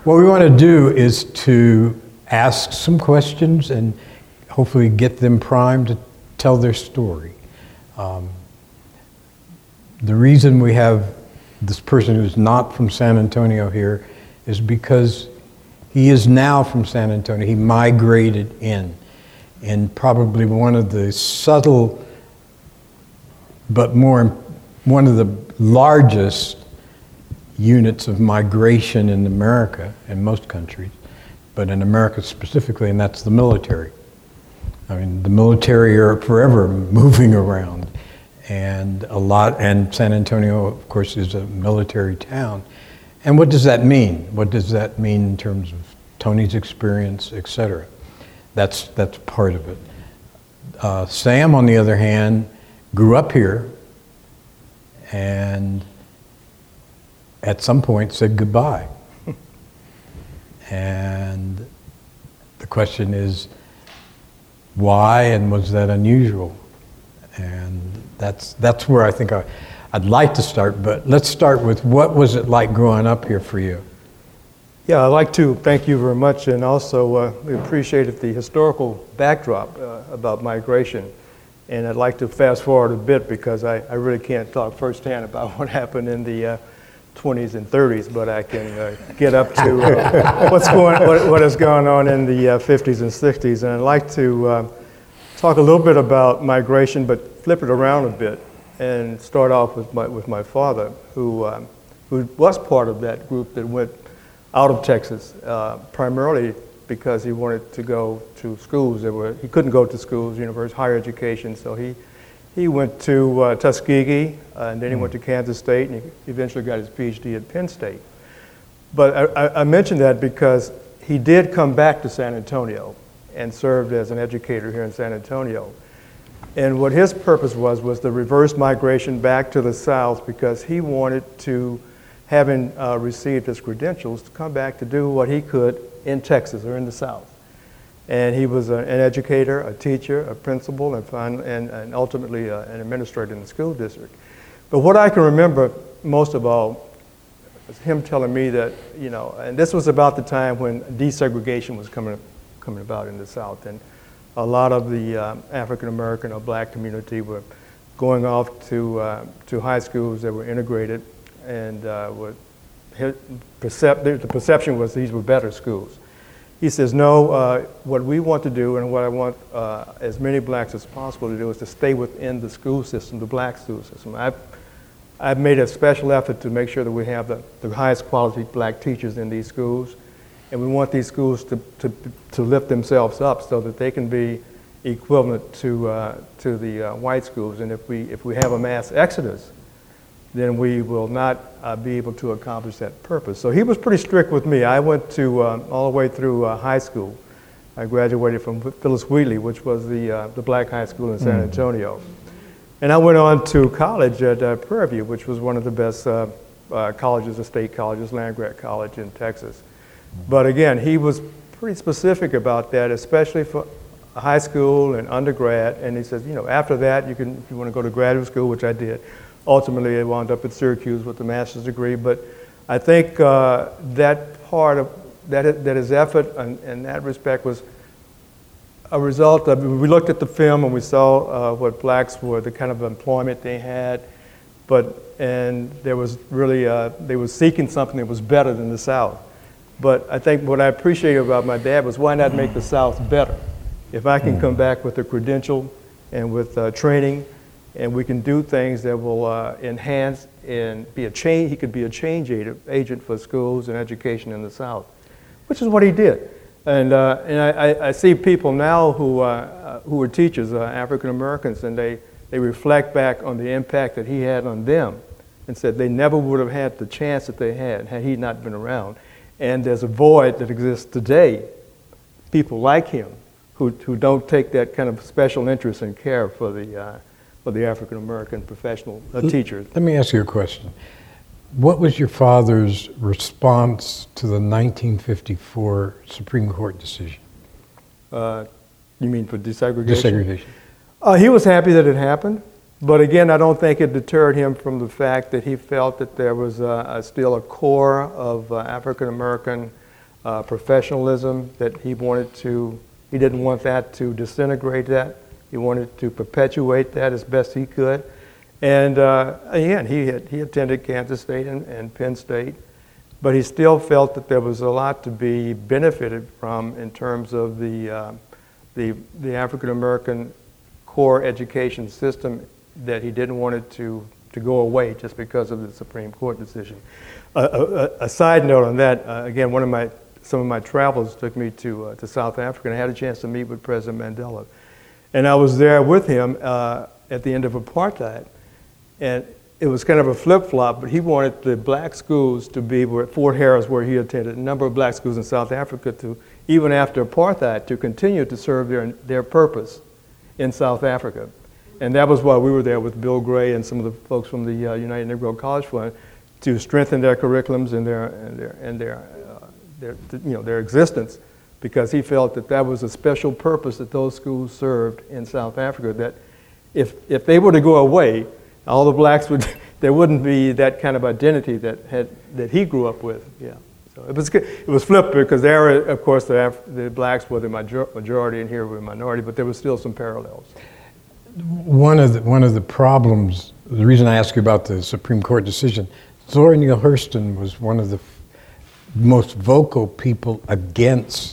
What we want to do is to ask some questions and hopefully get them primed to tell their story. The reason we have this person who's not from San Antonio here is because he is now from San Antonio. He migrated in. And probably one of the subtle, but one of the largest units of migration in America, in most countries, but in America specifically, and that's the military. I mean, the military are forever moving around, and San Antonio, of course, is a military town. And what does that mean? What does that mean in terms of Tony's experience, et cetera? That's part of it. Sam, on the other hand, grew up here and at some point said goodbye. And the question is, why, and was that unusual? And that's where I think I'd like to start, but let's start with what was it like growing up here for you? Yeah, I'd like to thank you very much, and also we appreciated the historical backdrop about migration. And I'd like to fast forward a bit because I really can't talk firsthand about what happened in the 20s and 30s, but I can get up to what has gone on in the 50s and 60s. And I'd like to talk a little bit about migration, but flip it around a bit and start off with my father, who was part of that group that went out of Texas, primarily because he wanted to go to schools. He couldn't go to schools, university, higher education, so he went to Tuskegee, and then he went to Kansas State, and he eventually got his PhD at Penn State. But I mentioned that because he did come back to San Antonio and served as an educator here in San Antonio. And what his purpose was the reverse migration back to the South, because he wanted to, having received his credentials, to come back to do what he could in Texas or in the South. And he was an educator, a teacher, a principal, and ultimately an administrator in the school district. But what I can remember most of all is him telling me that, and this was about the time when desegregation was coming about in the South. And a lot of the African American or black community were going off to high schools that were integrated, and the perception was these were better schools. He says, no, what we want to do and what I want as many blacks as possible to do is to stay within the school system, the black school system. I've made a special effort to make sure that we have the highest quality black teachers in these schools, and we want these schools to lift themselves up so that they can be equivalent to the white schools. And if we have a mass exodus, then we will not be able to accomplish that purpose. So he was pretty strict with me. I went to all the way through high school. I graduated from Phyllis Wheatley, which was the black high school in San Antonio. And I went on to college at Prairie View, which was one of the best colleges, the state colleges, land-grant college in Texas. But again, he was pretty specific about that, especially for high school and undergrad. And he says, after that, if you want to go to graduate school, which I did. Ultimately, I wound up at Syracuse with a master's degree. But I think that part of that his effort in that respect was a result of, we looked at the film and we saw what blacks were, the kind of employment they had, and there was really, they were seeking something that was better than the South. But I think what I appreciated about my dad was, why not make the South better? If I can come back with a credential and with training, and we can do things that will enhance and be a change, he could be a change agent for schools and education in the South, which is what he did. And I see people now who are teachers, African Americans, and they reflect back on the impact that he had on them, and said they never would have had the chance that they had he not been around. And there's a void that exists today, people like him, who don't take that kind of special interest and care for the African American professional teachers. Let me ask you a question. What was your father's response to the 1954 Supreme Court decision? You mean for desegregation? Desegregation. He was happy that it happened, but again, I don't think it deterred him from the fact that he felt that there was still a core of African American professionalism that he didn't want that to disintegrate that. He wanted to perpetuate that as best he could. And again, he attended Kansas State and Penn State, but he still felt that there was a lot to be benefited from in terms of the African American core education system, that he didn't want it to go away just because of the Supreme Court decision. A side note on that, again, some of my travels took me to South Africa, and I had a chance to meet with President Mandela. And I was there with him at the end of apartheid. And it was kind of a flip-flop, but he wanted the black schools to be at Fort Harris, where he attended, a number of black schools in South Africa, to, even after apartheid, to continue to serve their purpose in South Africa. And that was why we were there with Bill Gray and some of the folks from the United Negro College Fund, to strengthen their curriculums and their existence, because he felt that that was a special purpose that those schools served in South Africa, that if they were to go away, all the blacks there wouldn't be that kind of identity that he grew up with. Yeah, so it was flipped, because there, of course, the blacks were the majority, and here were the minority, but there was still some parallels. One of the problems, the reason I ask you about the Supreme Court decision, Zora Neale Hurston was one of the most vocal people against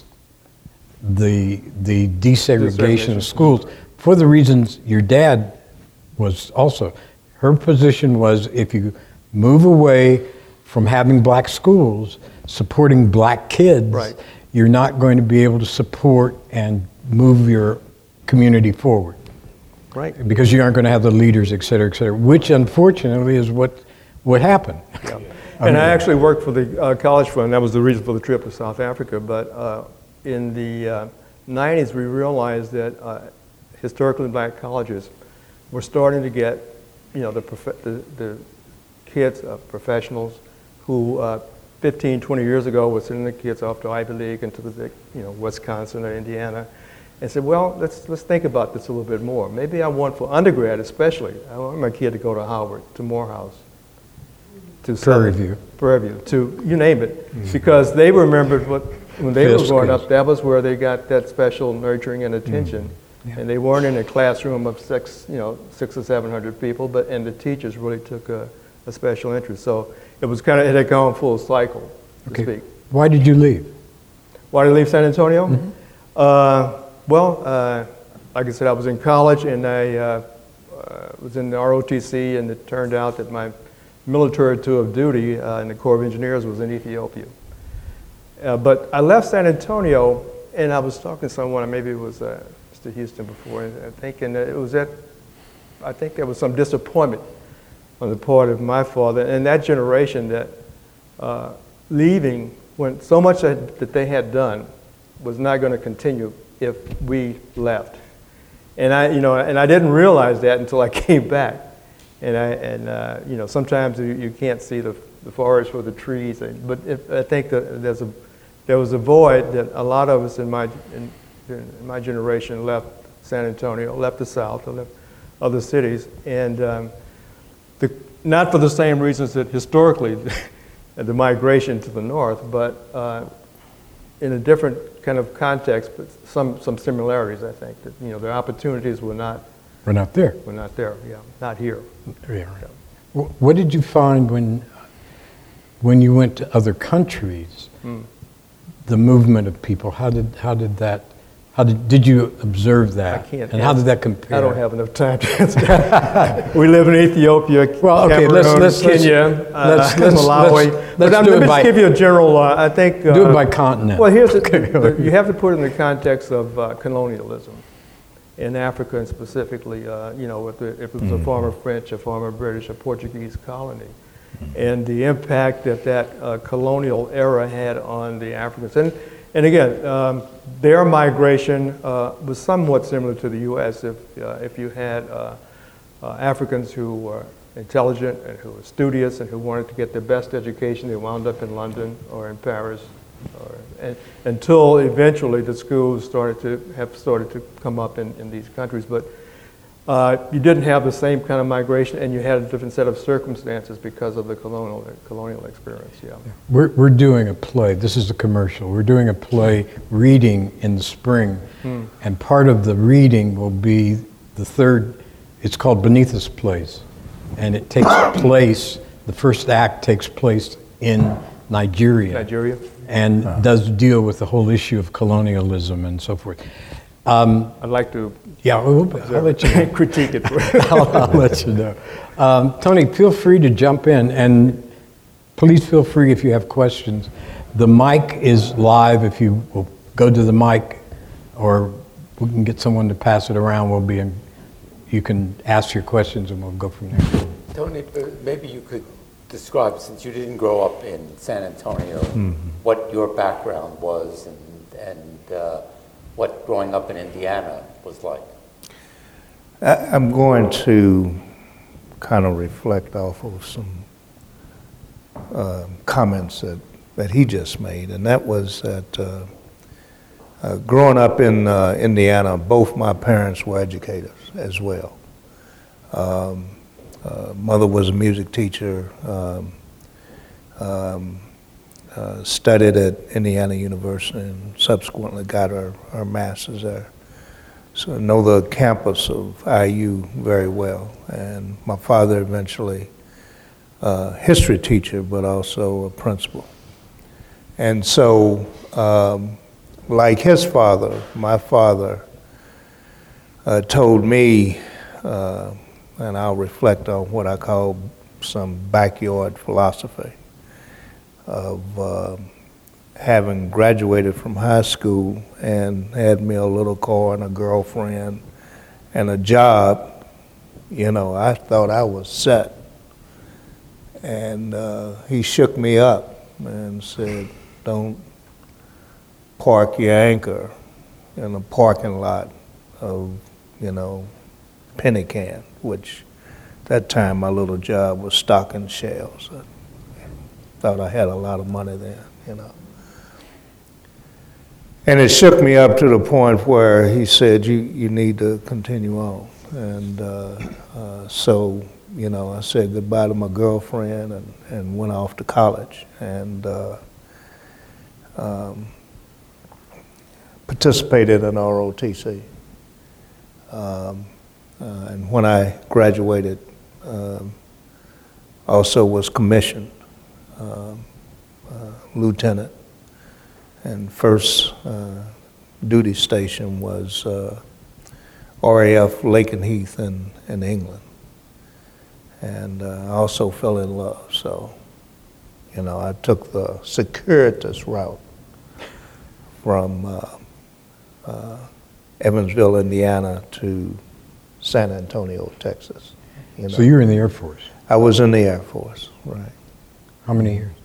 the desegregation of schools, for the reasons your dad was also. Her position was, if you move away from having black schools, supporting black kids, right, you're not going to be able to support and move your community forward. Right. Because you aren't going to have the leaders, et cetera, which unfortunately is what happened. Yeah. And I actually worked for the College Fund. That was the reason for the trip to South Africa. But in the 90s, we realized that historically black colleges were starting to get, the kids, professionals who 15, 20 years ago were sending the kids off to Ivy League and to the, Wisconsin or Indiana, and said, well, let's think about this a little bit more. Maybe I want, for undergrad especially, I want my kid to go to Howard, to Morehouse, to Prairie View, to you name it, mm-hmm, because they remembered when they were growing up, that was where they got that special nurturing and attention. Mm-hmm. Yeah. And they weren't in a classroom of 600 or 700 people, and the teachers really took a special interest. So it had gone full cycle, to speak. Why did you leave? Why did I leave San Antonio? Mm-hmm. Like I said, I was in college, and I was in the ROTC, and it turned out that my military tour of duty in the Corps of Engineers was in Ethiopia. But I left San Antonio, and I was talking to someone, maybe it was Mr. Houston before, and thinking that I think there was some disappointment on the part of my father and that generation, that leaving when so much that they had done was not going to continue if we left. And I didn't realize that until I came back. And sometimes you can't see the forest for the trees. But I think that there was a void that a lot of us in my generation left San Antonio, left the South, left other cities, and not for the same reasons that historically the migration to the North, but in a different kind of context, but some similarities. I think that the opportunities were not there. We're not there. Yeah, not here. Yeah, right. Yeah. What did you find when you went to other countries? The movement of people. Did you observe that? I can't. And how did that compare? I don't have enough time to answer that. We live in Ethiopia, Cameroon, Kenya, Malawi. But let me just give you a general. I think do it by continent. Well, you have to put it in the context of colonialism in Africa, and specifically, if it was a former French, a former British, a Portuguese colony, and the impact that colonial era had on the Africans. And again, their migration was somewhat similar to the U.S. If you had Africans who were intelligent and who were studious and who wanted to get the best education, they wound up in London or in Paris, until eventually the schools started to come up in these countries. But You didn't have the same kind of migration, and you had a different set of circumstances because of the colonial experience. Yeah. We're doing a play. This is a commercial. We're doing a play reading in the spring, and part of the reading will be the third. It's called Beneath Us Place, and it takes place. The first act takes place in Nigeria. And does deal with the whole issue of colonialism and so forth. I'd like to. Yeah, I'll let you know. Critique it. I'll let you know. Tony, feel free to jump in, and please feel free if you have questions. The mic is live. If you will go to the mic, or we can get someone to pass it around. You can ask your questions, and we'll go from there. Tony, maybe you could describe, since you didn't grow up in San Antonio, what your background was and what growing up in Indiana was like. I'm going to kind of reflect off of some comments that he just made, and that was that growing up in Indiana, both my parents were educators as well. Mother was a music teacher, studied at Indiana University, and subsequently got her master's there. So I know the campus of IU very well. And my father eventually, history teacher, but also a principal. And so, like his father, my father told me, and I'll reflect on what I call some backyard philosophy of having graduated from high school and had me a little car and a girlfriend and a job. You know, I thought I was set. And he shook me up and said, don't park your anchor in a parking lot of, penny can, which that time my little job was stocking shelves. I thought I had a lot of money then, And it shook me up to the point where he said, you need to continue on. And so, I said goodbye to my girlfriend and went off to college and participated in ROTC. And when I graduated, also was commissioned lieutenant. And first duty station was RAF Lakenheath in England. And I also fell in love. So, I took the circuitous route from Evansville, Indiana to San Antonio, Texas. So you were in the Air Force? I was in the Air Force, right. How many years?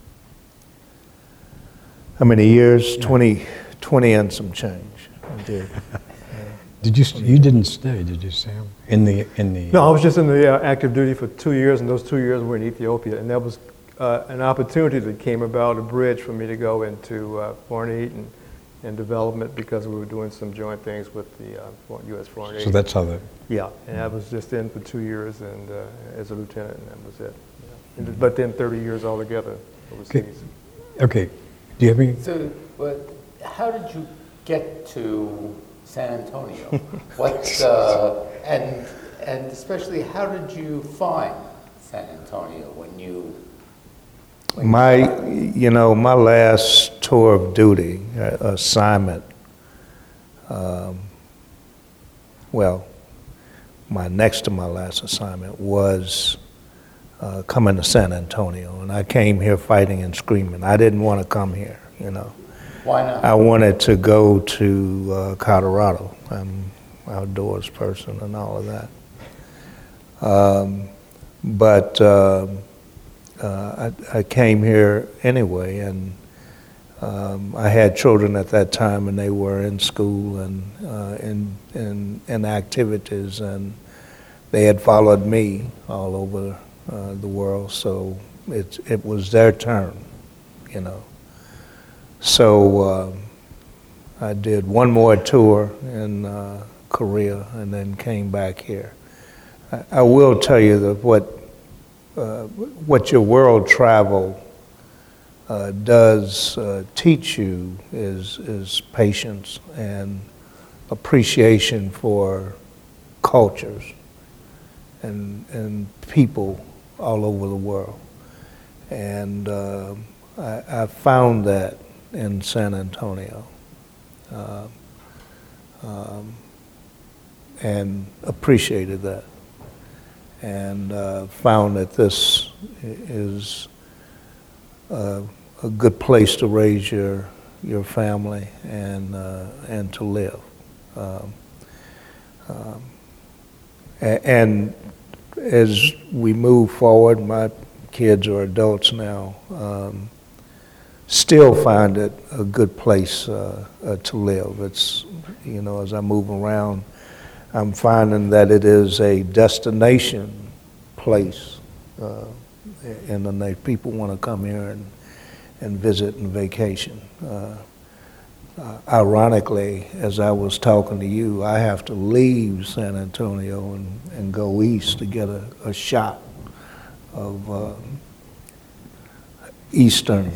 How many years? Yeah. 20 and some change. I did. You didn't stay, did you, Sam? In the No, I was just in the active duty for 2 years, and those 2 years were in Ethiopia, and that was an opportunity that came about, a bridge for me to go into foreign aid and development, because we were doing some joint things with the U.S. Foreign Aid. So that's how Yeah, and I was just in for 2 years and as a lieutenant, and that was it. Yeah. But then 30 years altogether overseas. Okay. Do you have any? So, how did you get to San Antonio? What and especially how did you find San Antonio when you? My last tour of duty assignment. My next to my last assignment was coming to San Antonio, and I came here fighting and screaming. I didn't want to come here, Why not? I wanted to go to Colorado. I'm an outdoors person and all of that. But I came here anyway, and I had children at that time, and they were in school and in activities, and they had followed me all over the world, so it was their turn, So I did one more tour in Korea and then came back here. I will tell you that what your world travel does teach you is patience and appreciation for cultures and people all over the world. And I found that in San Antonio and appreciated that. And found that this is a good place to raise your family and to live. And as we move forward, my kids are adults now, still find it a good place to live. It's, you know, as I move around, I'm finding that it is a destination place, and then people want to come here and visit and vacation. Ironically, as I was talking to you, I have to leave San Antonio and go east to get a shot of Eastern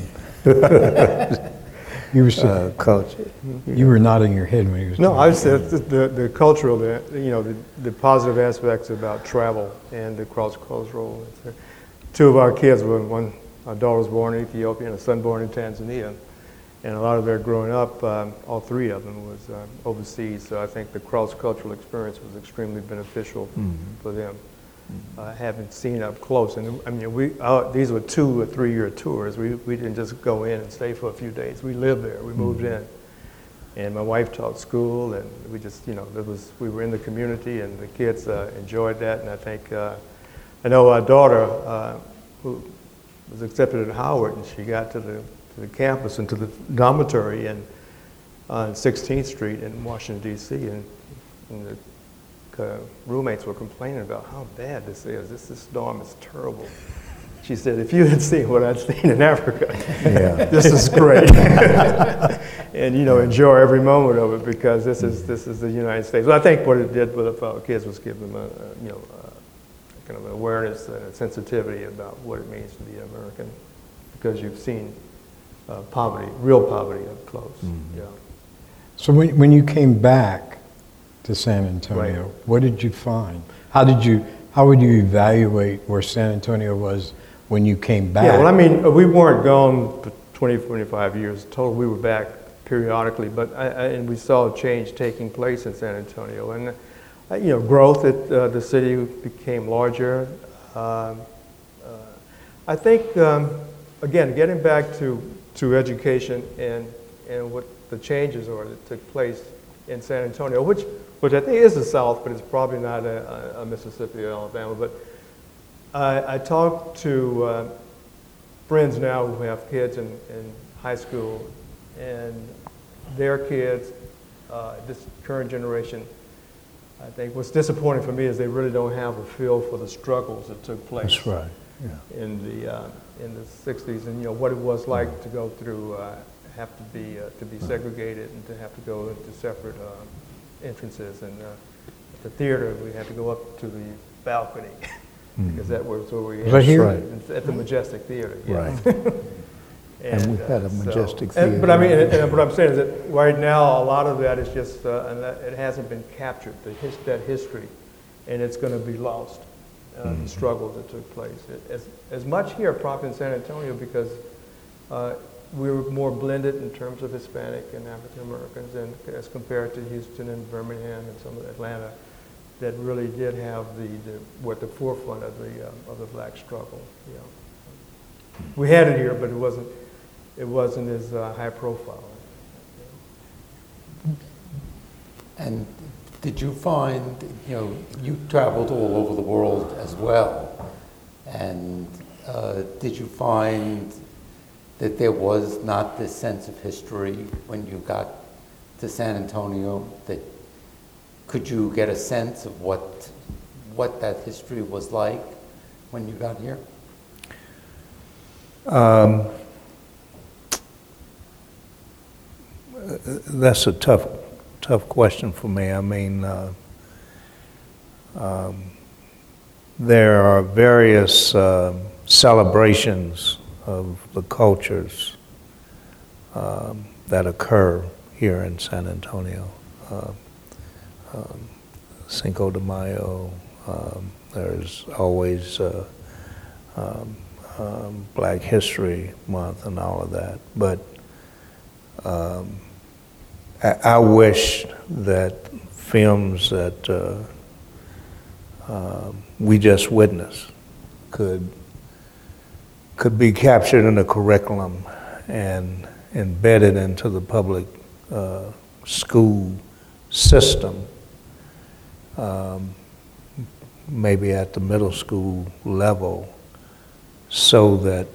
You were culture. you were nodding your head when he was. No, talking. I said the cultural, the positive aspects about travel and the cross-cultural. Two of our kids, our daughter was born in Ethiopia and a son born in Tanzania. And a lot of their growing up, all three of them was overseas. So I think the cross-cultural experience was extremely beneficial for them. Having seen up close, and I mean, these were 2 or 3 year tours. We didn't just go in and stay for a few days. We lived there. We moved in, and my wife taught school, and we just, we were in the community, and the kids enjoyed that. And I think I know our daughter who was accepted at Howard, and she got to the campus and to the dormitory on 16th Street in Washington D.C. and the roommates were complaining about how bad this is. This dorm is terrible. She said, if you had seen what I'd seen in Africa, this is great. And enjoy every moment of it, because this is the United States. Well, I think what it did with our kids was give them a kind of awareness and a sensitivity about what it means to be American, because you've seen poverty, real poverty up close. Yeah. So when you came back to San Antonio, what did you find? How would you evaluate where San Antonio was when you came back? Yeah, well, I mean, we weren't gone for 20, 25 years total. We were back periodically, but and we saw a change taking place in San Antonio, and growth at the city became larger. I think again, getting back to education and what the changes are that took place in San Antonio, which I think is the South, but it's probably not a Mississippi or Alabama. But I talk to friends now who have kids in high school, and their kids, this current generation, I think what's disappointing for me is they really don't have a feel for the struggles that took place. That's right. Yeah. In the 60s, and what it was like to go through, have to be segregated and to have to go into separate entrances, and at the theater we had to go up to the balcony because that was where we Was I here? At the Majestic Theater. Right. And we had a Majestic Theater. But I mean, and what I'm saying is that right now a lot of that is just, and it hasn't been captured, that history, and it's going to be lost. The struggles that took place. As much here probably in San Antonio, because we were more blended in terms of Hispanic and African Americans, and as compared to Houston and Birmingham and some of Atlanta, that really did have were at the forefront of the black struggle. We had it here, but it wasn't as high profile. And did you find, you traveled all over the world as well, and did you find that there was not this sense of history when you got to San Antonio? Could you get a sense of what that history was like when you got here? That's a tough question for me. I mean, there are various celebrations of the cultures that occur here in San Antonio. Cinco de Mayo, there's always Black History Month and all of that. But I wish that films that we just witnessed could be captured in the curriculum and embedded into the public school system, maybe at the middle school level, so that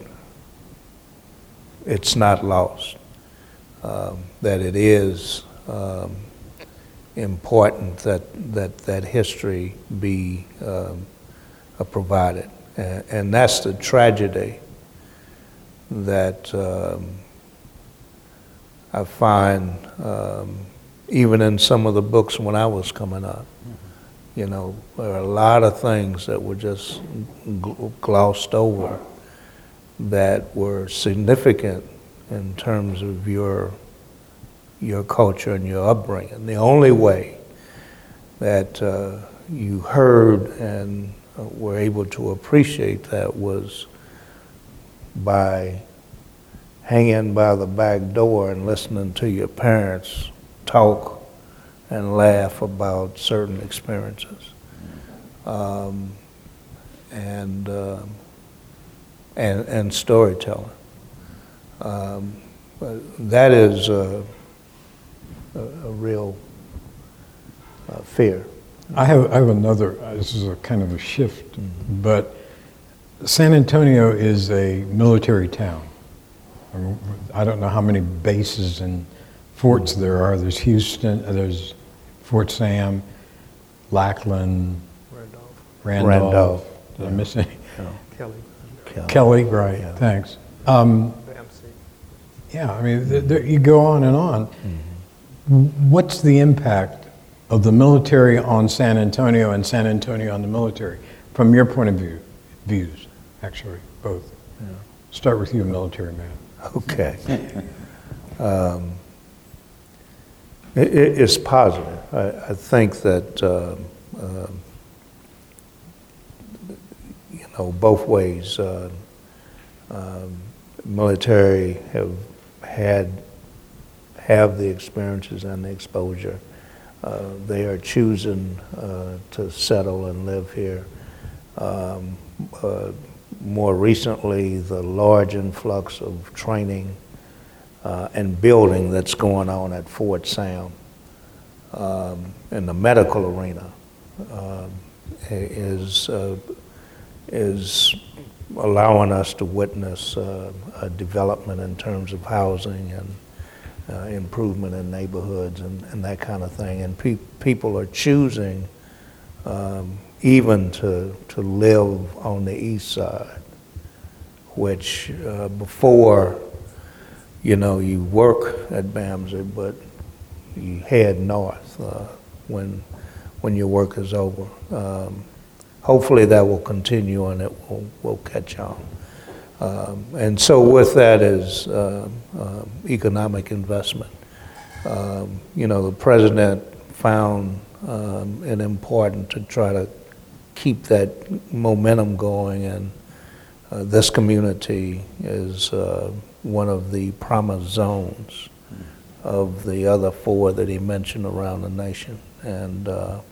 it's not lost, that it is important that history be provided. And that's the tragedy that I find even in some of the books when I was coming up. You know, there are a lot of things that were just glossed over that were significant in terms of your culture and your upbringing. The only way that you heard and were able to appreciate that was by hanging by the back door and listening to your parents talk and laugh about certain experiences, and storytelling. That is a real fear. I have another, this is a kind of a shift, but San Antonio is a military town. I don't know how many bases and forts there are. There's Houston, there's Fort Sam, Lackland, Randolph. Did I miss any? Kelly, right, yeah. Thanks. Yeah, I mean, you go on and on. What's the impact of the military on San Antonio and San Antonio on the military, from your point of views, actually, both? Yeah. Start with you, military man. Okay. It's positive. I think that, both ways, military have the experiences and the exposure. They are choosing to settle and live here. More recently, the large influx of training and building that's going on at Fort Sam in the medical arena is allowing us to witness a development in terms of housing and improvement in neighborhoods and that kind of thing. And people are choosing even to live on the east side, which before, you work at BAMSI, but you head north when your work is over. Hopefully that will continue and it will catch on. And so with that is economic investment. The president found it important to try to keep that momentum going, and this community is one of the promised zones of the other four that he mentioned around the nation. And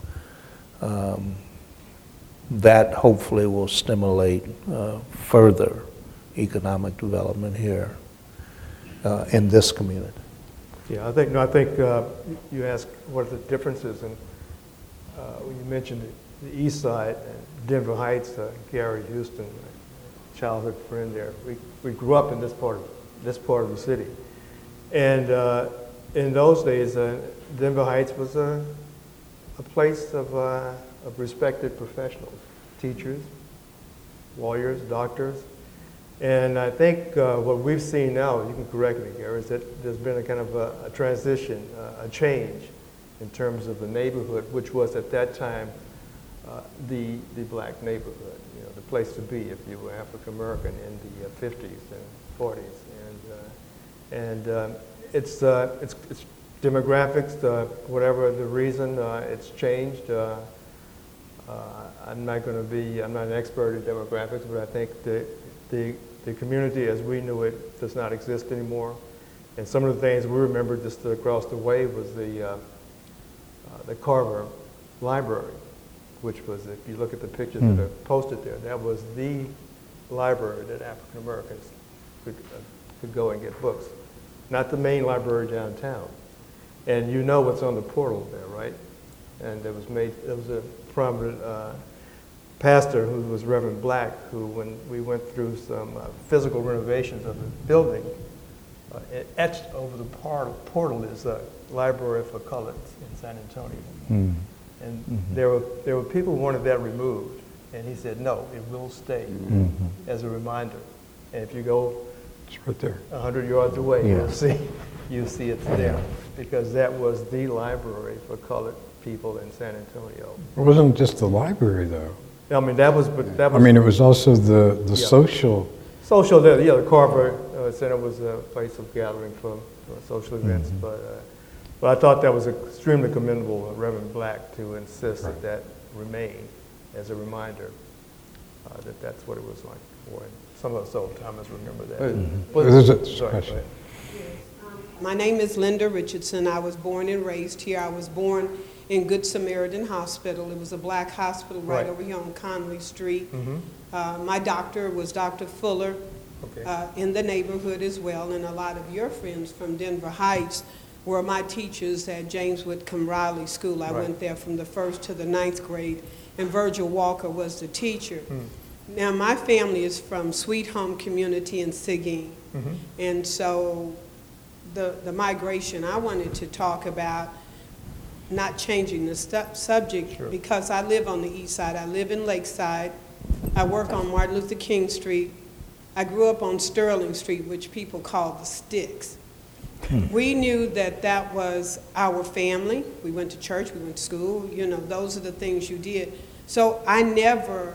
that hopefully will stimulate further economic development here in this community. Yeah, I think you asked what are the differences, and when you mentioned the east side, Denver Heights, Gary Houston, my childhood friend there. We grew up in this part of the city, and in those days, Denver Heights was a place of respected professionals, teachers, lawyers, doctors. And I think what we've seen now, you can correct me, Gary, is that there's been a kind of a transition, a change in terms of the neighborhood, which was at that time the black neighborhood, the place to be if you were African American in the 50s and 40s, and it's demographics, whatever the reason, it's changed. I'm not an expert in demographics, but I think the community as we knew it does not exist anymore. And some of the things we remember just across the way was the Carver Library, which was, if you look at the pictures that are posted there, that was the library that African Americans could go and get books. Not the main library downtown. And you know what's on the portal there, right? And there was a prominent pastor who was Reverend Black, who, when we went through some physical renovations of the building, etched over the portal is a library for colored in San Antonio. And there were people who wanted that removed, and he said, no, it will stay as a reminder. And if you go It's right there. 100 yards away, Yeah. you'll see it's there, because that was the library for colored people in San Antonio. It wasn't just the library, though. I mean, that was. I mean, it was also the social. Social, the Carver Center was a place of gathering for social events, but I thought that was extremely commendable of Reverend Black to insist that remain as a reminder that that's what it was like before. And some of us old timers remember that. There's a Sorry, question. go ahead. My name is Linda Richardson. I was born and raised here. I was born in Good Samaritan Hospital. It was a black hospital right over here on Conley Street. My doctor was Dr. Fuller, in the neighborhood as well, and a lot of your friends from Denver Heights were my teachers at James Whitcomb Riley School. I went there from the 1st to the 9th grade, and Virgil Walker was the teacher. Now, my family is from Sweet Home Community in Seguin, and so the migration, I wanted to talk about not changing the subject because I live on the east side. I live in Lakeside. I work on Martin Luther King Street. I grew up on Sterling Street, which people call the Sticks. We knew that that was our family. We went to church, we went to school, those are the things you did. So I never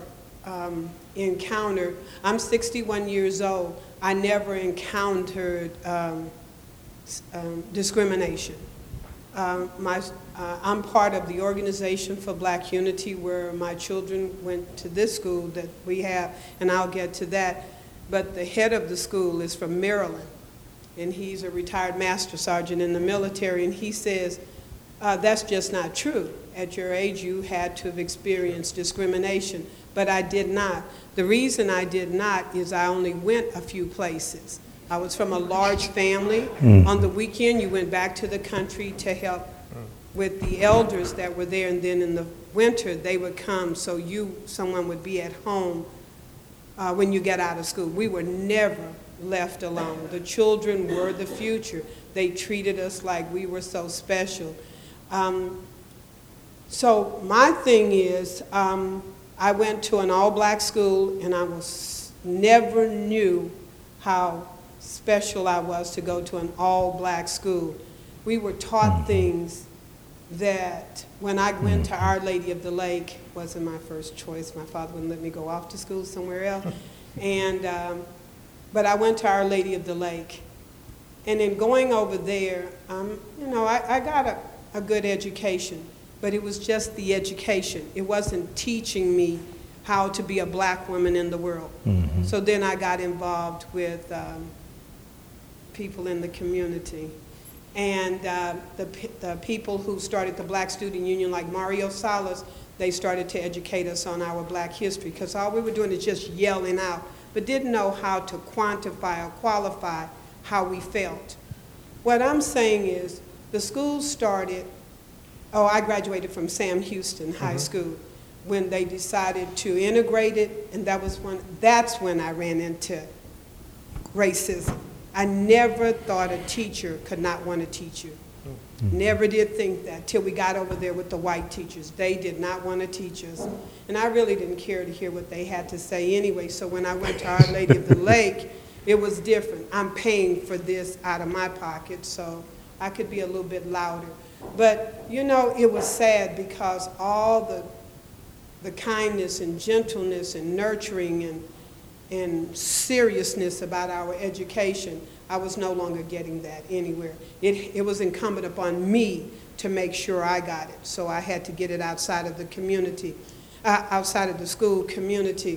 encountered, I'm 61 years old, I never encountered discrimination. I'm part of the Organization for Black Unity, where my children went to this school that we have, and I'll get to that. But the head of the school is from Maryland, and he's a retired master sergeant in the military, and he says, that's just not true. At your age, you had to have experienced discrimination, but I did not. The reason I did not is I only went a few places. I was from a large family. On the weekend, you went back to the country to help with the elders that were there, and then in the winter, they would come, so someone would be at home when you get out of school. We were never left alone. The children were the future. They treated us like we were so special. So my thing is, I went to an all-black school, and I never knew how special I was to go to an all-black school. We were taught things that when I went to Our Lady of the Lake, wasn't my first choice. My father wouldn't let me go off to school somewhere else. But I went to Our Lady of the Lake. And in going over there, I got a good education, but it was just the education. It wasn't teaching me how to be a black woman in the world. So then I got involved with people in the community. And the people who started the Black Student Union, like Mario Salas, they started to educate us on our black history, because all we were doing is just yelling out, but didn't know how to quantify or qualify how we felt. What I'm saying is, the school started, I graduated from Sam Houston High School when they decided to integrate it, and that's when I ran into racism. I never thought a teacher could not want to teach you. Never did think that till we got over there with the white teachers. They did not want to teach us. And I really didn't care to hear what they had to say anyway. So when I went to Our Lady of the Lake, it was different. I'm paying for this out of my pocket, so I could be a little bit louder. But, it was sad because all the kindness and gentleness and nurturing and seriousness about our education, I was no longer getting that anywhere. It was incumbent upon me to make sure I got it. So I had to get it outside of the community, outside of the school community.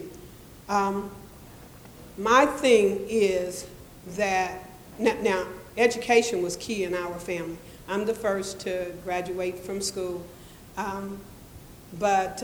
My thing is that, now education was key in our family. I'm the first to graduate from school. But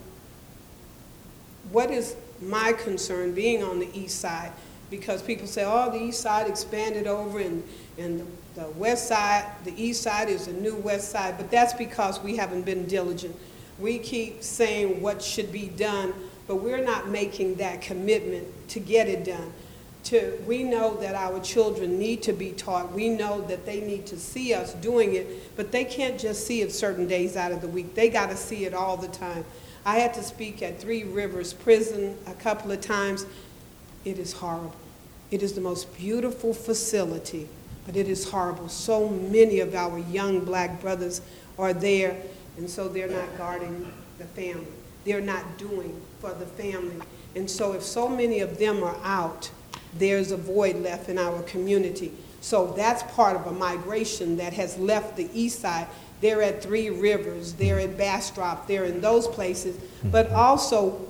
what is my concern being on the east side? Because people say, oh, the east side expanded over and the west side, the east side is the new west side, but that's because we haven't been diligent. We keep saying what should be done, but we're not making that commitment to get it done. We know that our children need to be taught. We know that they need to see us doing it, but they can't just see it certain days out of the week. They got to see it all the time. I had to speak at Three Rivers Prison a couple of times. It is horrible. It is the most beautiful facility, but it is horrible. So many of our young black brothers are there, and so they're not guarding the family. They're not doing for the family. And so if so many of them are out, there's a void left in our community. So that's part of a migration that has left the east side. They're at Three Rivers, they're at Bastrop, they're in those places. But also,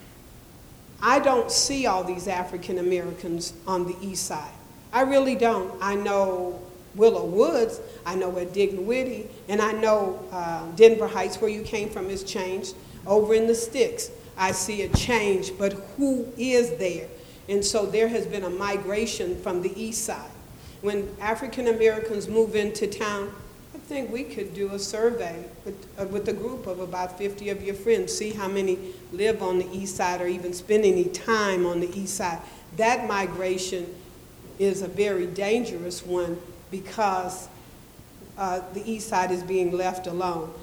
I don't see all these African Americans on the east side. I really don't. I know Willow Woods, I know at Dinwiddie, and I know Denver Heights, where you came from, has changed. Over in the sticks, I see a change, but who is there? And so there has been a migration from the east side. When African Americans move into town, I think we could do a survey with a group of about 50 of your friends, see how many live on the east side or even spend any time on the east side. That migration is a very dangerous one because the east side is being left alone.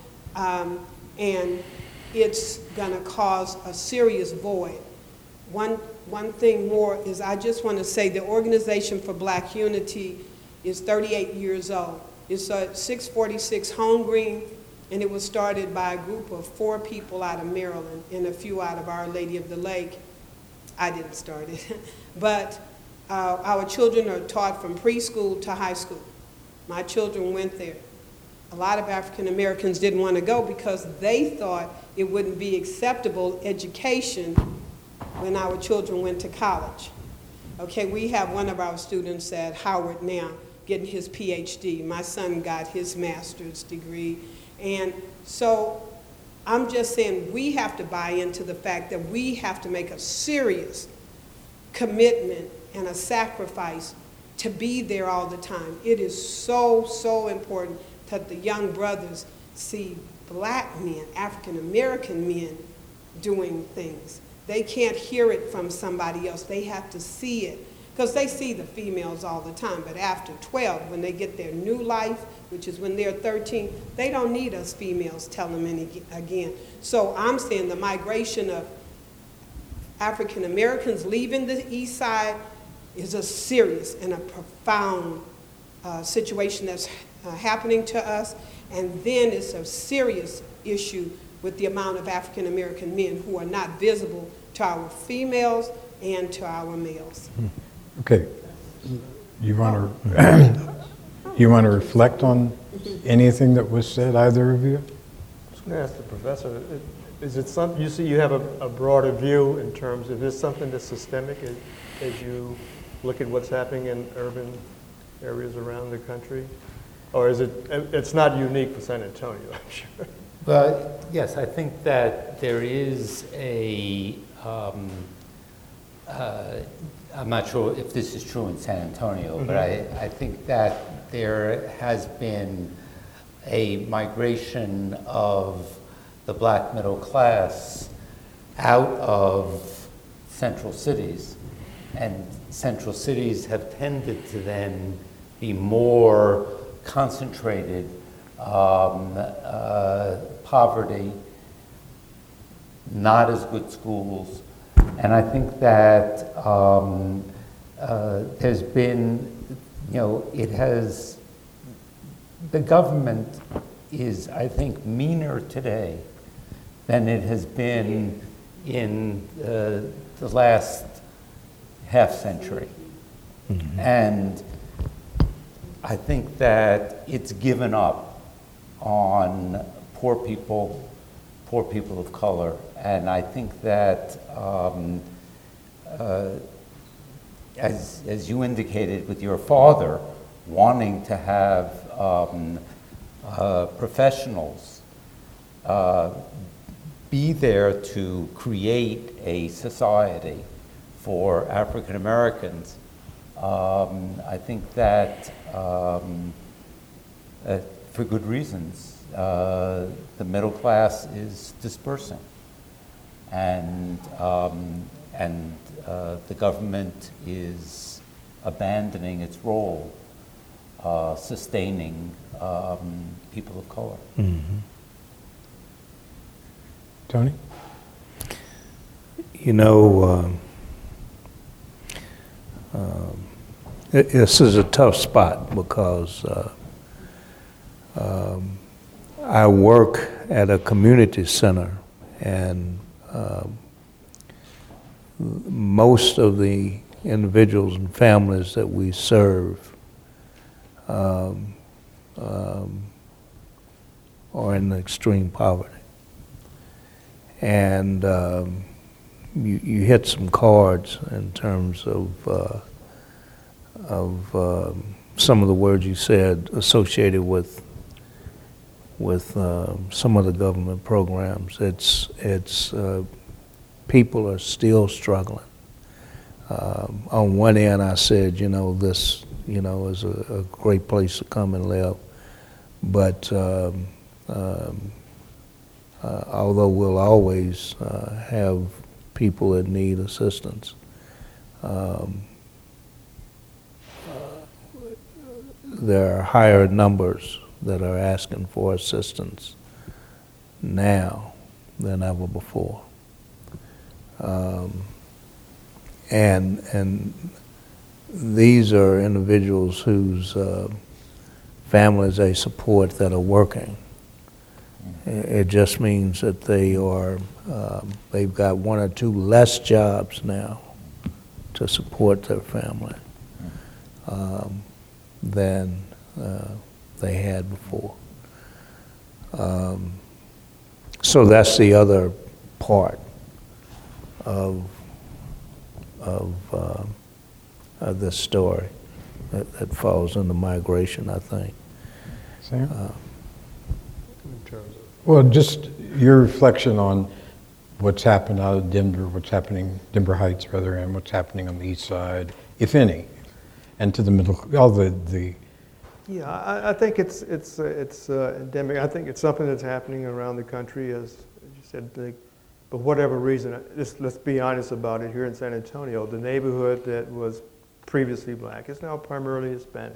And it's going to cause a serious void. One thing more is I just want to say the Organization for Black Unity is 38 years old. It's at 646 Home Green, and it was started by a group of 4 people out of Maryland and a few out of Our Lady of the Lake. I didn't start it. But our children are taught from preschool to high school. My children went there. A lot of African Americans didn't want to go because they thought it wouldn't be acceptable education when our children went to college. Okay, we have one of our students at Howard now getting his PhD. My son got his master's degree. And so I'm just saying we have to buy into the fact that we have to make a serious commitment and a sacrifice to be there all the time. It is so, so important that the young brothers see black men, African American men doing things. They can't hear it from somebody else. They have to see it. Because they see the females all the time, but after 12, when they get their new life, which is when they're 13, they don't need us females telling them again. So I'm saying the migration of African Americans leaving the east side is a serious and a profound situation that's happening to us. And then it's a serious issue with the amount of African American men who are not visible to our females and to our males. Okay. You want to reflect on anything that was said, either of you? I was going to ask the professor, is it something, you see you have a broader view in terms of, is this something that's systemic as you look at what's happening in urban areas around the country? Or is it's not unique for San Antonio, I'm sure. Well, yes, I think that there is I'm not sure if this is true in San Antonio, but I think that there has been a migration of the black middle class out of central cities, and central cities have tended to then be more concentrated poverty, not as good schools. And I think that there's been, the government is, I think, meaner today than it has been in the last half century. And I think that it's given up on poor people of color. And I think that, as you indicated with your father, wanting to have professionals be there to create a society for African Americans, I think that for good reasons, the middle class is dispersing, and the government is abandoning its role, sustaining people of color. Tony? You know, this is a tough spot because I work at a community center, and most of the individuals and families that we serve are in extreme poverty. And you hit some chords in terms of some of the words you said associated with some of the government programs. It's people are still struggling. On one end, I said, this, is a great place to come and live, but although we'll always have people that need assistance, there are higher numbers that are asking for assistance now than ever before. And these are individuals whose families they support that are working. It just means that they've got one or two less jobs now to support their family than they had before. So that's the other part of this story that falls into migration, I think. Sam? Well, just your reflection on what's happened out of Denver, Denver Heights rather, and what's happening on the east side, if any, and to the middle, all the. Yeah, I think it's endemic. I think it's something that's happening around the country, as you said. For whatever reason, let's be honest about it. Here in San Antonio, the neighborhood that was previously black is now primarily Hispanic,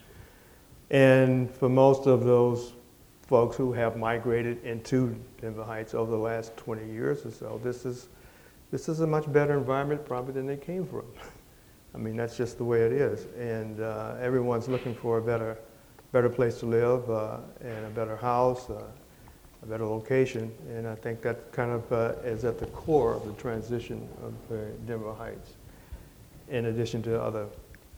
and for most of those folks who have migrated into Denver Heights over the last 20 years or so, this is a much better environment probably than they came from. I mean, that's just the way it is, and everyone's looking for a better place to live and a better house, a better location, and I think that kind of is at the core of the transition of Denver Heights, in addition to other.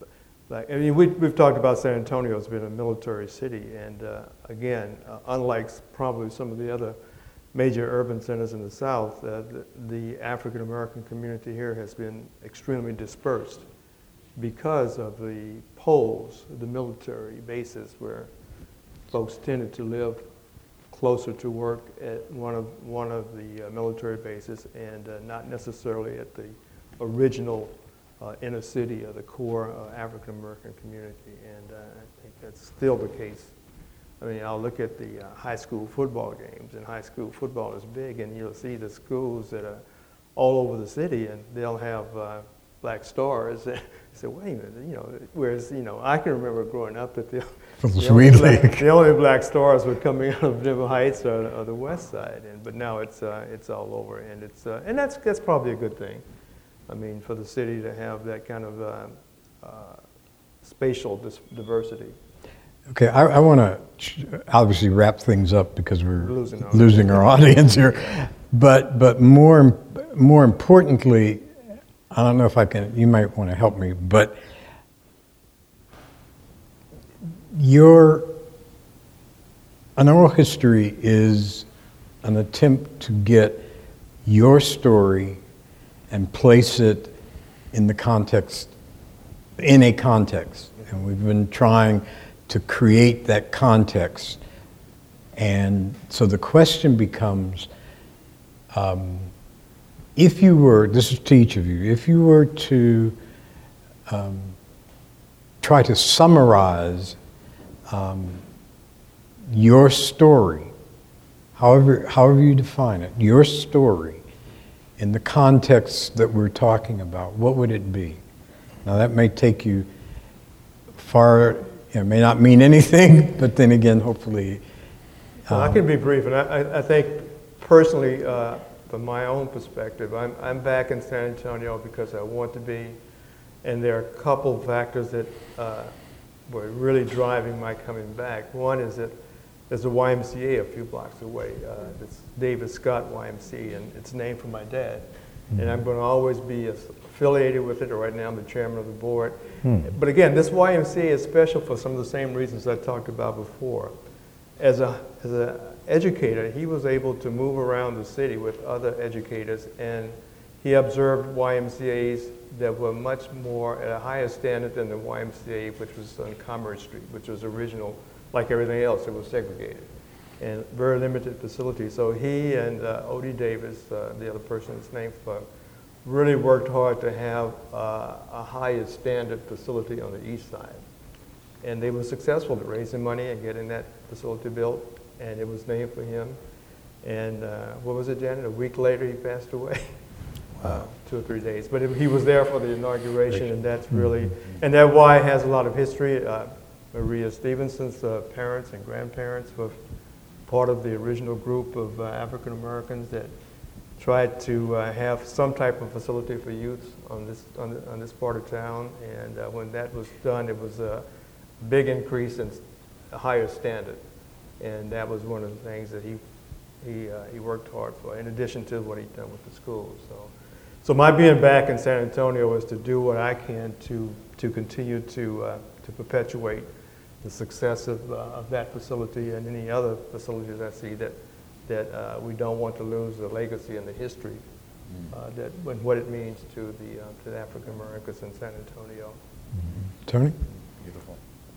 We've talked about San Antonio as being a military city, and again, unlike probably some of the other major urban centers in the South, the African American community here has been extremely dispersed because of the poles, the military bases, where folks tended to live closer to work at one of the military bases, and not necessarily at the original inner city of the core African American community, and I think that's still the case. I mean, I'll look at the high school football games, and high school football is big, and you'll see the schools that are all over the city, and they'll have black stars. Say, wait a minute, whereas, I can remember growing up that the only black stars were coming out of Denver Heights or the West Side, but now it's all over, and and that's probably a good thing. I mean, for the city to have that kind of spatial diversity. Okay, I want to obviously wrap things up because we're losing our audience here. But more importantly, I don't know if I can. You might want to help me, but an oral history is an attempt to get your story and place it in a context. And we've been trying to create that context. And so the question becomes, if you were, this is to each of you, if you were to try to summarize your story, however you define it, your story, in the context that we're talking about, what would it be? Now that may take you far, it may not mean anything, but then again, hopefully. Well, I can be brief, and I think personally, from my own perspective, I'm back in San Antonio because I want to be, and there are a couple factors that were really driving my coming back. One is that there's a YMCA a few blocks away. It's David Scott YMCA, and it's named for my dad. Mm-hmm. And I'm going to always be affiliated with it. Right now, I'm the chairman of the board. But again, this YMCA is special for some of the same reasons I talked about before. As an educator, he was able to move around the city with other educators, and he observed YMCAs that were much more at a higher standard than the YMCA, which was on Commerce Street, which was original. Like everything else, it was segregated and very limited facilities. So he and Odie Davis, the other person that's named for, really worked hard to have a higher standard facility on the east side. And they were successful at raising money and getting that facility built, and it was named for him. And what was it, Janet? A week later, he passed away. Wow. 2 or 3 days. But he was there for the inauguration, and that's really, and that Y has a lot of history. Maria Stevenson's parents and grandparents were part of the original group of African Americans that tried to have some type of facility for youth on this part of town. And when that was done, it was a big increase in a higher standard. And that was one of the things that he worked hard for, in addition to what he'd done with the schools. So my being back in San Antonio is to do what I can to continue to perpetuate the success of that facility and any other facilities I see that we don't want to lose the legacy and the history what it means to the African Americans in San Antonio. Tony? Beautiful.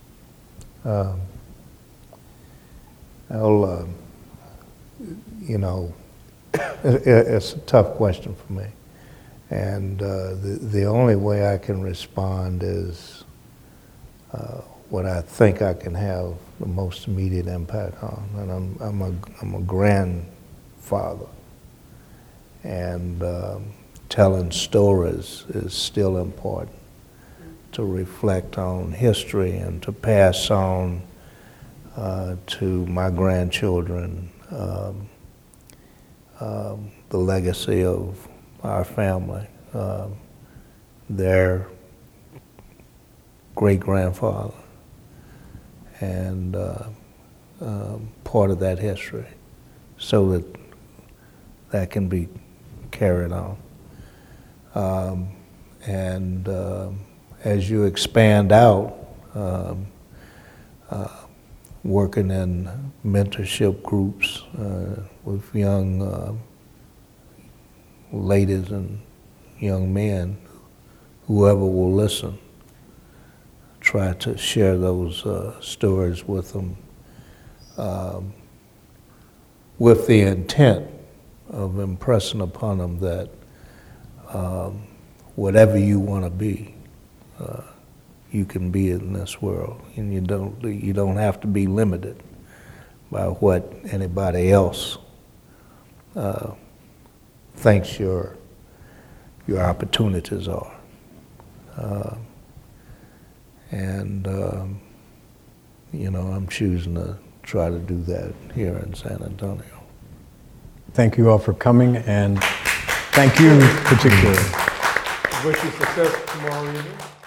It's a tough question for me. And the only way I can respond is what I think I can have the most immediate impact on. And I'm a grandfather. And telling stories is still important, to reflect on history and to pass on to my grandchildren the legacy of our family, their great-grandfather, and part of that history, so that can be carried on. And as you expand out, working in mentorship groups with young ladies and young men, whoever will listen, try to share those stories with them with the intent of impressing upon them that whatever you want to be, you can be in this world, and you don't have to be limited by what anybody else thinks your opportunities are. I'm choosing to try to do that here in San Antonio. Thank you all for coming, and thank you particularly. Wish you success tomorrow evening.